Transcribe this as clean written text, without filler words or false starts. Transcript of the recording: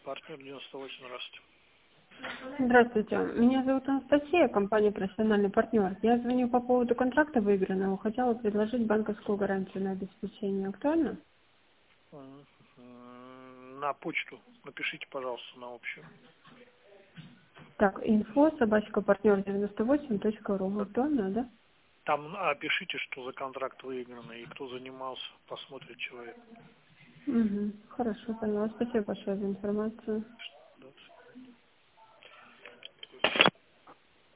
Партнер 98, здравствуйте. Здравствуйте. Меня зовут Анастасия, компания «Профессиональный партнер». Я звоню по поводу контракта выигранного. Хотела предложить банковскую гарантию на обеспечение. Актуально? На почту напишите, пожалуйста, на общую. Так, info@partner98.ru. Актуально, да? Там пишите, что за контракт выигранный и кто занимался, посмотрит человек. Угу. Хорошо, поняла. Спасибо большое за информацию.